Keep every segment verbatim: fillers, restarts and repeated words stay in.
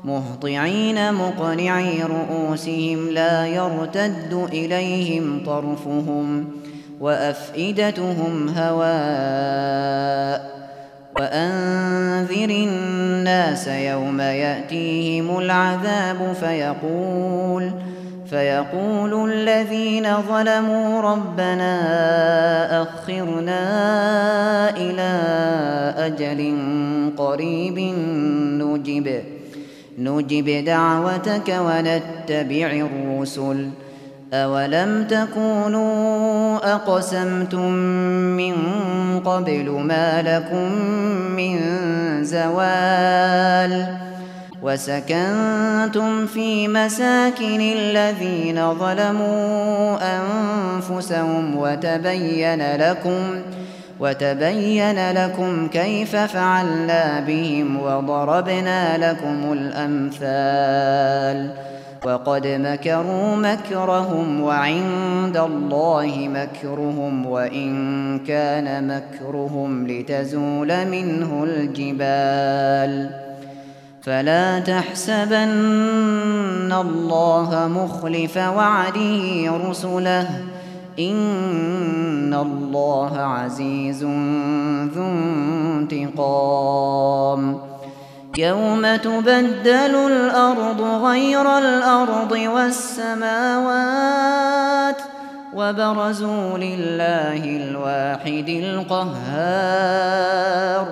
مهطعين مقنعي رؤوسهم لا يرتد إليهم طرفهم وأفئدتهم هواء وأنذر الناس يوم يأتيهم العذاب فيقول فيقول الذين ظلموا ربنا أخرنا إلى أجل قريب نجب نجب دعوتك ونتبع الرسل أولم تكونوا أقسمتم من قبل ما لكم من زوال وسكنتم في مساكن الذين ظلموا أنفسهم وتبين لكم وتبين لكم كيف فعلنا بهم وضربنا لكم الأمثال وقد مكروا مكرهم وعند الله مكرهم وإن كان مكرهم لتزول منه الجبال فلا تحسبن الله مخلف وعده رسله إن الله عزيز ذو انتقام يوم تبدل الأرض غير الأرض والسماوات وبرزوا لله الواحد القهار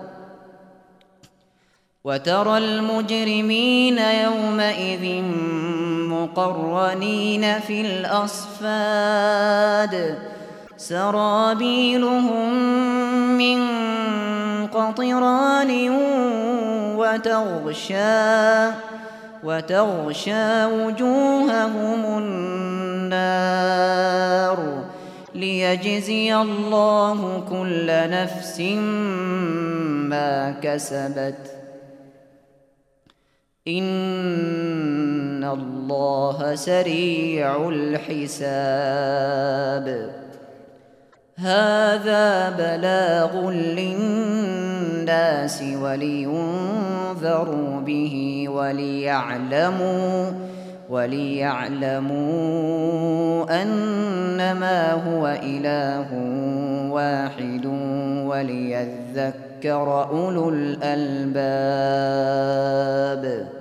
وترى المجرمين يومئذ مقرنين في الأصفاد سرابيلهم من قطران وتغشى وتغشى وجوههم النار ليجزي الله كل نفس ما كسبت إن الله سريع الحساب هذا بلاغ للناس ولينذروا به وليعلموا وليعلموا أنما هو إله واحد وليذكر أولو الألباب